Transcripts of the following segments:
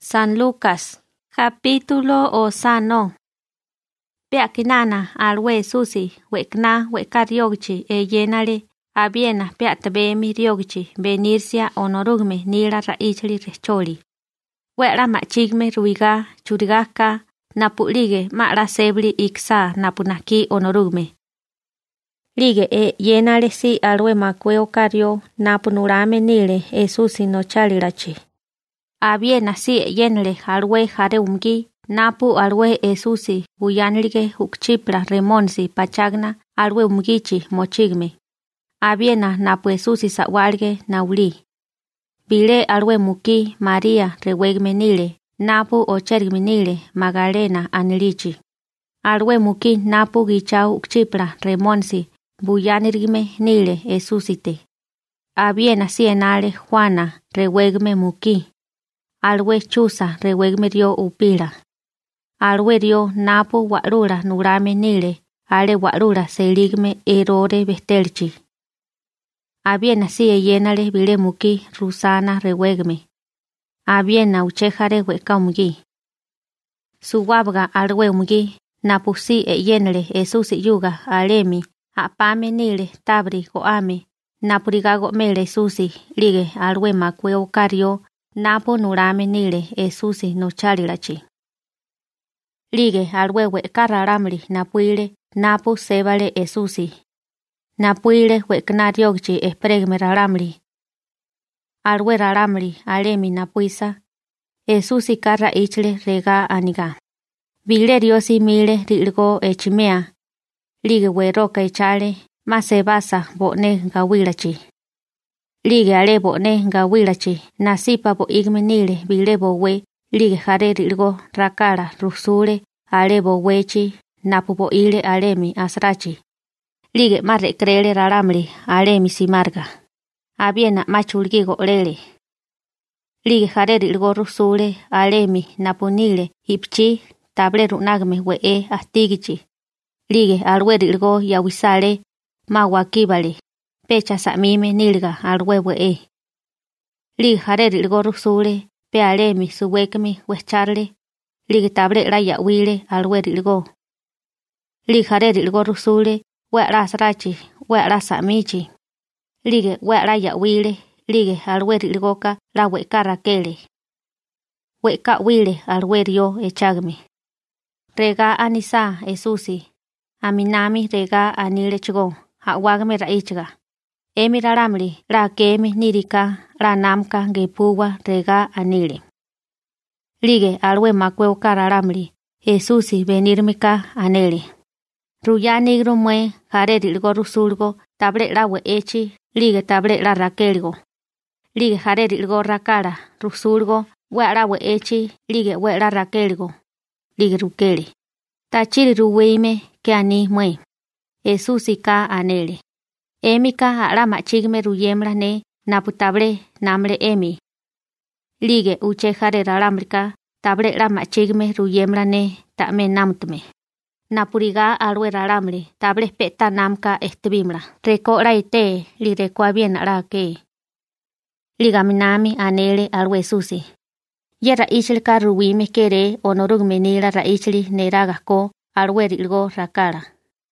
San Lucas, capítulo osano. Peakinana alwe susi, wekna wekariogichi yenale, abiena peatabemi riogichi, venirsia onorugme nila raichli recholi. Wera machigme ruiga, churigaka, napulige mara sebli iksa napunaki onorugme. Lige yenale si alwe makweo kario, napunurame nile susi no chalirachi. Abiena si yenle alwe jareumgi, napu alwe susi, buyanlige ukchipra remonsi pachagna, alwe umgichi mochigme. Abiena napu susi sawalge nauli. Bile alwe muki María rewegme nile, napu ochergme nile Magalena anilichi. Alwe muki napu gichau ukchipra remonsi, buyanirgme nile susite. Abiena si enale Juana rewegme muki. Alwe chusa rewegme rio upira. Alwe rio napu warura nurame nile, ale warura seligme erore bestelchi. Abiena si yenale bile muki rusana rewegme. Abiena uchejare weka umgi. Suwabga alwe umgi, napu si yenale susi yuga alemi, apame nile tabri goame, napurigago mele susi, lige alwe makwe okario, napu nurame nile susi no chalirachi. Lige alwe weka raramli napuile, napu sebale susi. Napuile wekna riogchi espregme raramli. Alwe raramli alemi napuisa, susi karra ichle rega aniga. Bile riosi mile rilgo echimea. Lige we roca echale, mase basa bone gawilachi. Lige ale bone gawilachi, nasipa bo igme nile bile bo we, lige jare rilgo rakara rusule, ale bo wechi, napu bo ile alemi asrachi. Lige marre crele raramli, alemi simarga. Abiena machulgigo lele. Lige jare rilgo rusule, alemi napunile, hipchi, table runagme we astigichi. Lige alwe rilgo yawisale, mawakibale, pecha samime nilga alwe we. Lige jare rilgo rusule, pe alemi suwekmi wecharle, lige table la yawile alwe rilgo. Lige jare rilgo rusule, we rasrachi, we rasamichi. Lige we la yawile, lige alwe rilgoka la weka rakele. Weka wile alwe rio echagme. Rega anisa susi. Aminami rega anile chigo, hawagme raichga. Emi raramli, ra kemi nirika, ra namka gepuwa rega anile. Lige alwe makweo kararamli, susi venirmika anele. Ruya nigro mue, jare rilgo rusulgo, table la we echi, lige table la rakelgo. Lige jare rilgo rakara, rusulgo, we la we echi, lige we la rakelgo. Lige rukeli. Tachiri ruweime ke ani mue. Susi ka anele. Emi ka ala machigme ruyemla ne naputable namle emi. Lige uche jare raramrika table la machigme ruyemla ne tame namtme. Napuriga alwe raramle table peta namka estibimla. Reko la ite li rekwa bien la ke. Ligaminami anele alwe susi. Ye raichli ka ruwime kere onorugme nila raichli neragako alwe rilgo rakara.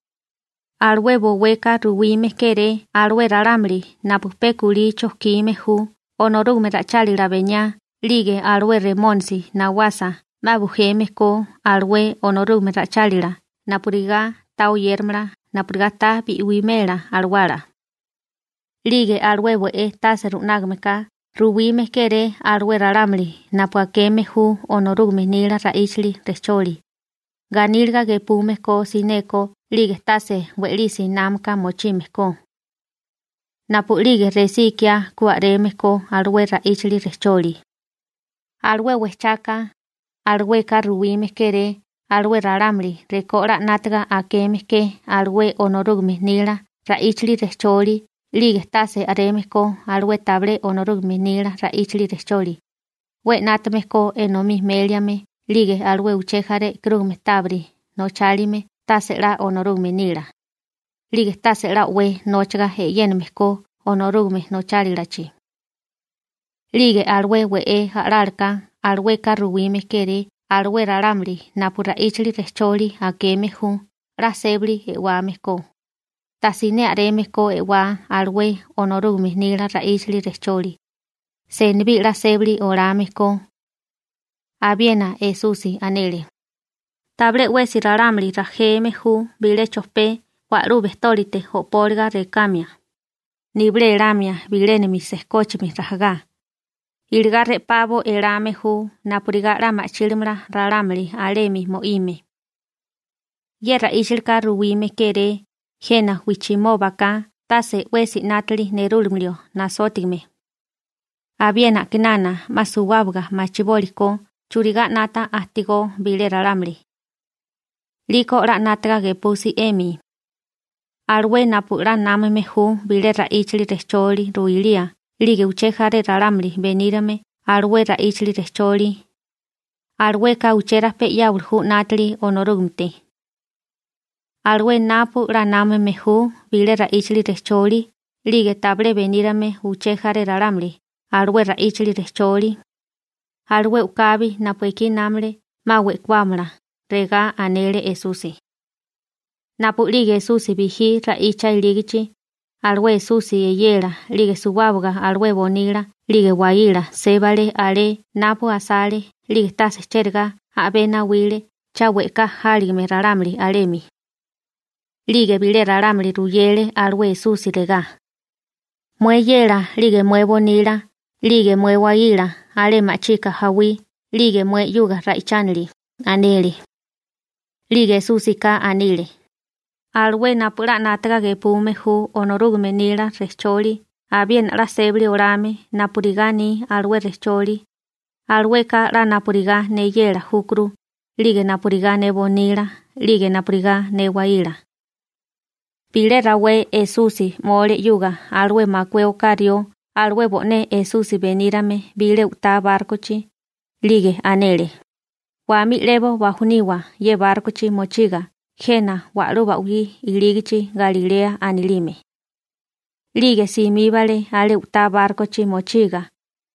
Alwe boweka ruwime kere alwe raramli napupekuli choskime hu onorugme rachali la beña lige alwe remonsi nawasa mabujeme ko alwe onorugme rachali la napuriga tau yermla napuriga ta biwimela alwala. Lige alwe we taserunagmeka ruwime kere alwe raramli napuakeme hu onorugme nila raichli recholi. Ganilga gepume ko sineko lige tase welisi namka mochime ko. Napu lige resikia kuareme ko alwe raichli recholi. Alwe wechaka, alwe karuwime kere, alwe raramli rekora natga akeme ke alwe onorugme nila raichli recholi. Lige tase areme ko alwe table onorugme nila raichli recholi. We natme ko enomi meliame, lige alwe uchejare krugme tabri, no chalime, tase la onorugme nila. Lige tase la we nochga yenme ko onorugme no chalilachi. Lige alwe we hararka alwe karruwime kere alwe ralamri napura ichli recholi akeme hu rasebli ewame ko. Tasine areme ko ewa alwe onorume nila raichli recholi. Senbi rasebli orame ko. Abiena Esusi anele. Table wesi ralamri rajeme hu bile chospe warube stolite hopolga recamia. Nible eramia bilene mis escochmi rajaga. Ilgarre pavo erame hu napurigara machilmra raramri alemi moime. Yerra ishilka ruwime kere jena wichimobaka tase wesi natli nerulmlio nasotigme. Abiena kinana masuwabga machiboliko churiga nata astigo bile raramri. Liko ra nataga gepusi emi. Alwe napura nameme hu bile raichli recholi ruilia. Lige uchejare raramri venirame alwe raichli recholi. Alwe ka uchera pe yaulhu natli onorumte. Alwe napu ranameme hu bile raichli recholi. Lige table venirame uchejare raramri alwe raichli recholi. Alwe ukabi napueki namre mawe kwamra rega anele Esusi. Napu lige Esusi biji raicha iligichi. Alwe Esusi eyera lige suwabga alwe bonira lige waira sebale ale napu asale lige tase cherga abena wile chaweka haligme raramri alemi. Lige bile raramri ruyele alwe Esusi rega. Mweyera lige mwe bonira lige mwe waira ale machika hawi lige mwe yuga raichanli anele. Lige Esusi ka anile. Alwe napura nataga gepume hu onorugume nila recholi, abien rasebli orame napurigani alwe recholi, alwe ka ra napuriga neyera hukru, lige napuriga nebonila, lige napuriga newaila. Pile rawe Esusi mole yuga alwe makwe okario, alwe bone Esusi benirame bile uta barcochi, lige anele. Wami lebo wahuniwa ye barcochi mochiga. Jena waruba ugi iligichi Galilea anilime. Lige simibale ale uta barcochi mochiga.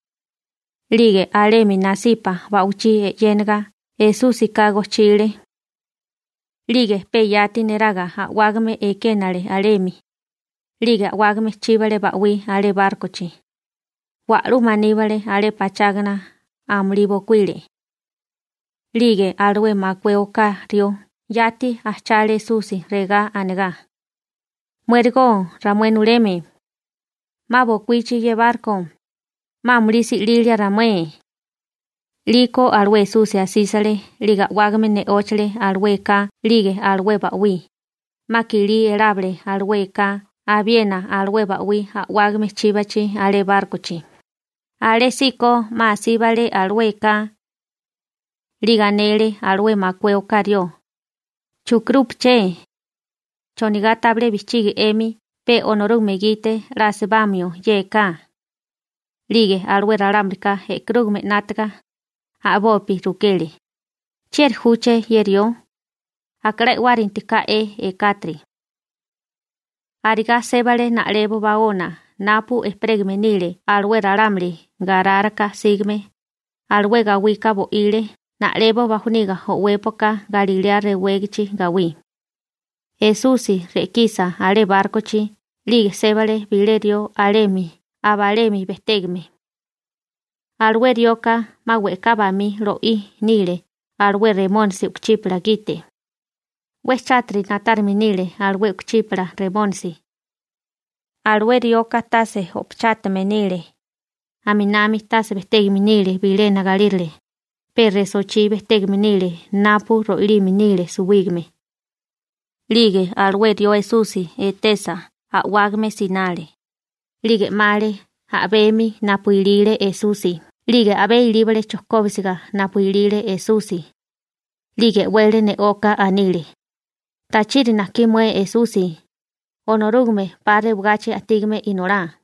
Lige ale minasipa bauchi yenga Esusi kago chile. Lige peyati neraga wagme ekenale alemi. Lige wagme chibale baui ale barcochi. Waru manibale ale pachagna amlibo kuile. Lige alwe makwe okario. Yati achale Esusi rega anega. Muergo ramuenureme. Mabo kuichi ye barco. Mamrisi lilia ramue. Liko alwe Esusi asisale liga wagme ne ochle alwe ka lige alwe baui. Makili erable alwe ka abiena alwe baui wagme chibachi ale barcochi. Ale siko masibale alwe ka liga nele alwe makwe okario. Chukrup che. Choniga table bichigi emi pe onorume gite rasbamio yeka. Lige alwe raramrika krugme natga. Abopi rukeli. Chier huche yerio. Akre warintika katri. Ariga sebale na lebo baona. Napu espregme nile alwe raramri gararaka sigme. Alwe gawika bo ile. Na lebo bajuniga howepoka Galilea rewegichi gawi. Esusi requisa ale barcochi, lige sebale bilerio alemi, abalemi bestegme. Alwe rioka maweka bami roi nile, alwe remonsi ukchipla gite. Wechatri natarmi nile alwe ukchipla remonsi. Alwe rioka tase opchatme nile. Aminami tase bestegmi nile bilena galirle. Perre sochi bestegme nile, napu roilimi nile suwigme. Lige alwe dio Esusi etesa, wagme sinale. Lige male, abemi napuilile Esusi. Lige abe ilibale chokobisiga napuilile Esusi. Lige wele ne oka anile. Tachiri nakimwe Esusi. Onorugme pare bugache atigme inora.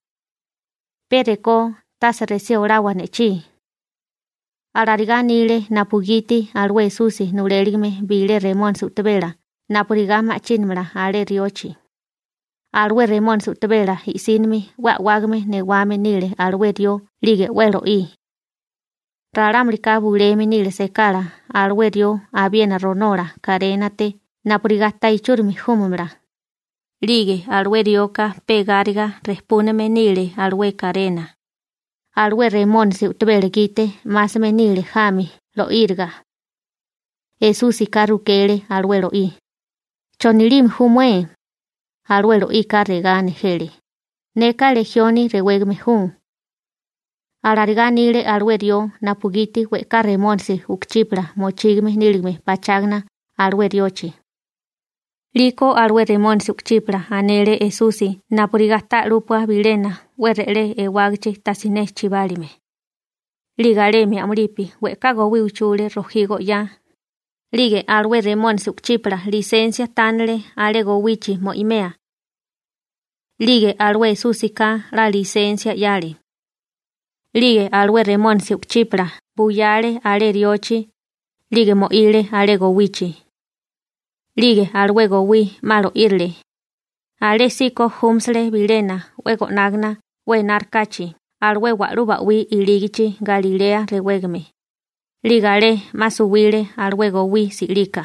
Pereko tasa resi orawa nechi. Alariga nile napugiti alwe Esusi nureligme bile remon sutebela. Napuriga machinmra ale riochi. Alwe remon sutebela isinmi wagme ne wame nile alwe dio lige welo i. Raramri ka bulemi nile sekala alwe dio abiena ronora karenate napurigata ichurmi humumra. Lige alwe dioka pegariga responeme nile alwe karena. Alwe remon si utbele gite masme nile jami lo irga. Esusi karukele alwe lo i. Chonilim humwe. Alwe lo i karregane hele. Neka legioni rewegme hum. Alarganile alwe dio napugiti we karremonsi ukchipra mochigme nilgme pachagna alwe diochi. Liko alwe remonsi ukchipra anele esusi napurigata lupua vilena werele ewagche tasine chivalime. Ligaleme amripi we kagowi uchule rojigo ya. Lige alwe remonsi ukchipra licencia tanle ale gowichi mo imea. Lige alwe esusi ka la licencia yale. Lige alwe remonsi ukchipra buyale ale riochi. Lige mo ile ale gowichi. Lige alwe gowi malo irle. Ale siko humsle vilena wego nagna we narkachi. Alwe waruba wi iligichi Galilea rewegme. Ligale masuwile alwe gowi silika.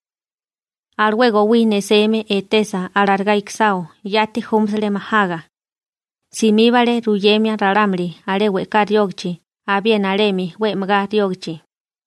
Alwe gowi neseme etesa alarga iksao yati humsle mahaga. Simibale ruyemia raramli ale we kariogchi abien alemi we mga riogchi.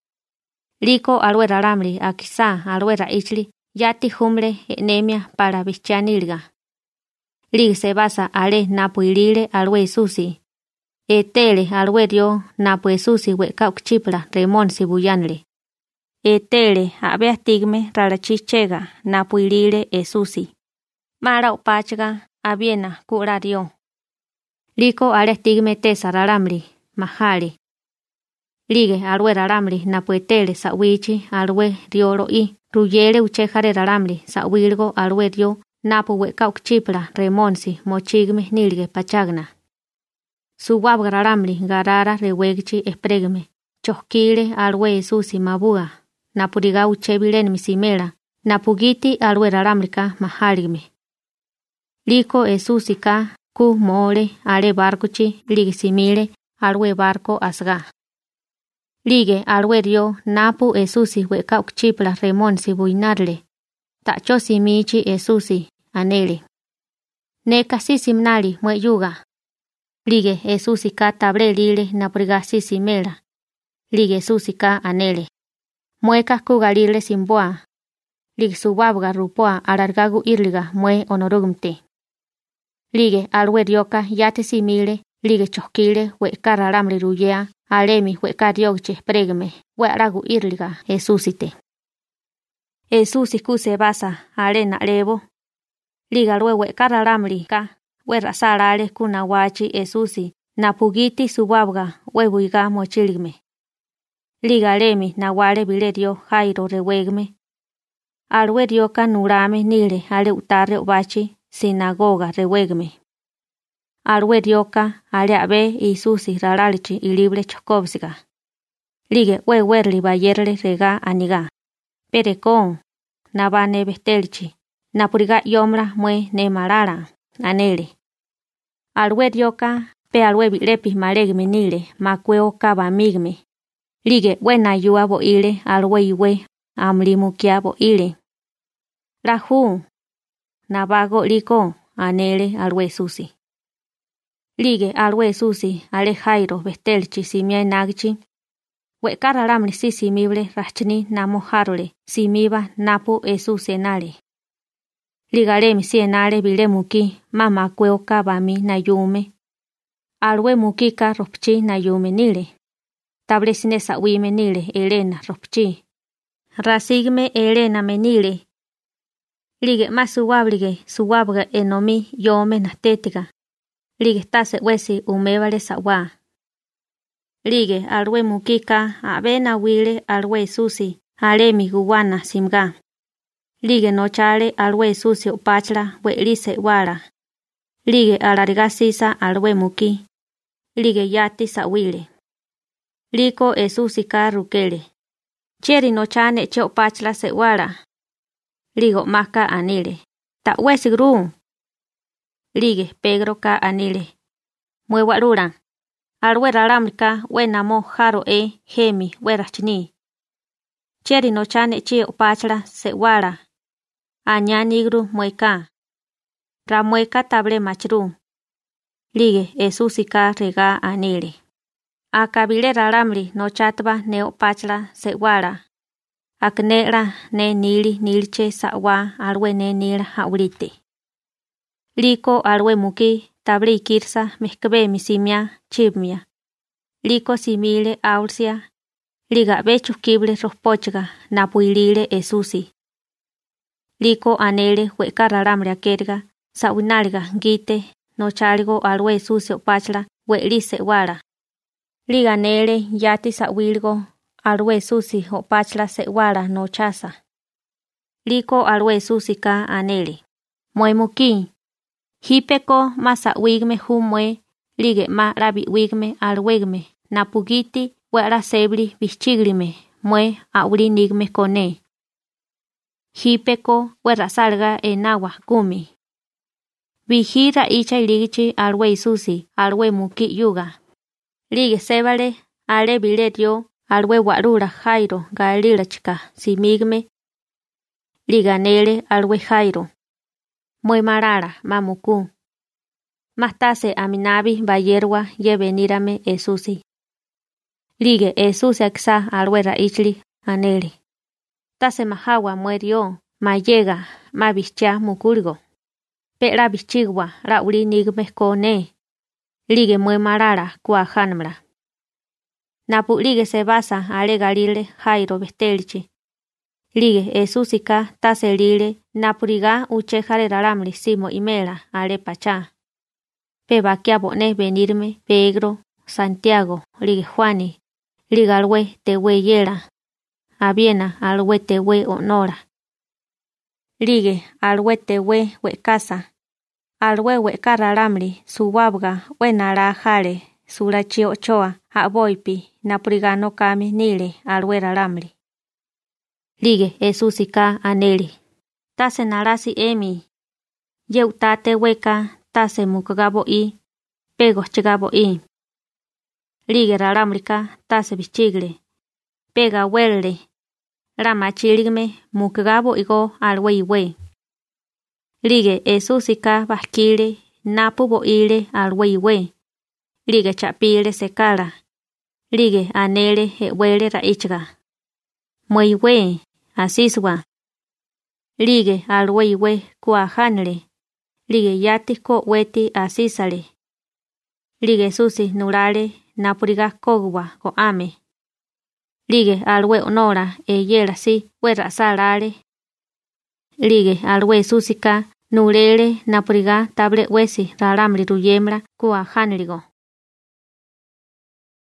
Liko alwe raramli akisa alwe raichli yati humle enemia para bichanilga. Lig se basa ale napuilile alwe susi. Etele alwe dio napu esusi we kaukchipla remon sibuyanle. Etele abe astigme rarachichega napuilile esusi. Mara upachga abiena kura dio. Liko ale astigme tesa raramli mahali. Lige alwe raramli napu etele sawichi alwe dio roi. Ruyele uchejare raramli sawilgo alwe dio napu we kaukchipla remonsi mochigme nilge pachagna. Suwabga raramli garara rewegchi espregme. Choskile alwe esusi mabua. Napuriga uchebilen misimela. Napugiti alwe raramlika mahaligme. Liko esusi ka ku mole ale barcochi ligisimile alwe barco asga. Lige alwe dio napu esusi we kaukchipla remonsi buinarle. Tacho simichi esusi anele. Neka sisimnali mwe yuga. Lige esusi ka tabre lile napuriga sisimela. Lige esusi ka anele. Mueka kugalile simboa. Lige subabga rupoa alargagu irliga mue onorugmte. Lige alwe dioka yate simile. Lige choskile we kararamli ruyea. Alemi we kariogche pregme we aragu irliga esusite. Esusi kuse basa alena levo. Liga lue we kararamli ka we rasarale kuna wachi esusi napugiti subabga we buiga mochiligme. Liga lemi na wale bilerio jairo rewegme. Alwe dioka nurame nile ale utare ubachi sinagoga rewegme. Alwe dioka ale abe isusi raralichi ilible chokobsiga. Lige we werli bayerle rega aniga. Perekon nabane bestelchi. Napuriga yomra mue ne marara anele. Alwe dioka pe alwe bilepi malegme nile makweo kaba migme. Lige we na yua bo ile alwe iwe amlimukia bo ile. Raju nabago liko anele alwe susi. Lige alwe susi ale jairo bestelchi simia nagchi. We kararamli sisimible rachni namojarole simiba napu esusi enale. Ligaremi si enale bile muki mama kweo bami na yume. Alwe mukika ropchi na yume nile. Tabresine sawime nile Elena ropchi. Rasigme Elena menile. Lige masuwablige suwabga enomi yome na tetiga. Lige tase wesi umebale sawa. Lige alwe mukika abena wile alwe susi alemi guwana simga. Lige nochale alwe susi upachla we lise wala. Lige alariga sisa alwe muki. Lige yati sawile. Liko esusi ka rukele. Cheri nochane che upachla se wala. Ligo maka anile. Ta wesi gru. Lige Pedro ka anile. Mue warura. alwe ralamrika wenamo jaro hemi werachini. Cheri no chane chi opachla sewara. Aña nigru mueka. Ramueka table machru. Lige esusika rega anile. Akabile ralamri no chatba ne opachla sewara. Aknera ne nili nilche sawa alwe ne nila haurite. Liko alwe muki tabli kirsa mehkbe misimia chibmia. Liko simile aursia. Liga bechu kible rospochga napuilile esusi. Liko anele hueca ralamria kerga sawinalga gite no chalgo alwe esusi opachla huelise wara. Liga nele yati sawilgo alwe susi opachla sewara no chasa. Liko alwe susi ka anele. Muemuki. Hipeko masa wigme humwe lige ma rabi wigme alwegme napugiti wera sebli bichigrime mue auri nigme kone. Hipeko wera salga enawa kumi. Vijira icha iligichi alwe susi alwe muki yuga. Lige sebale ale biletio alwe warura Jairo galila chica simigme. Liganele alwe Jairo. Muy marara mamuku. Mastase aminabi bayerwa ye venirame esusi. Lige esusi aksa alwe raichli anele. Tase mahawa muerio mayega mabicha mukurgo. Pera bichigwa rauli nigme kone. Lige muy marara kuahanmra. Napu lige se basa ale galile Jairo bestelchi. Lige esusika tase lile napuriga uchejare ralamri simo imela ale pacha. Peba kia bone venirme Pedro, Santiago, lige Juani, lige alwe tewe yera. Abiena alwe tewe honora. Lige alwe tewe wekasa. Alwe weka ralamri suwabga wenara jale surachi ochoa aboipi napurigano kami nile alwe ralamri. Lige esusika aneli. Tase narasi emi. Yeutate weka tase mukagabo pego chigabo Lige ralamrika tase bichigle. Pega wele. Rama chiligme mukagabo igo alwe iwe. Lige esusika bakile napubo ile alwe iwe. Lige chapile sekala. Lige anele wele raichga. Muiwe asiswa. Lige alwe iwe kuahanle. Lige yati ko weti asisale. Lige susi nurale napuriga kogwa ko ame. Lige alwe honora yela si wera salale. Lige alwe susika nurele napuriga table wesi ralamri ruyemra kuahanligo.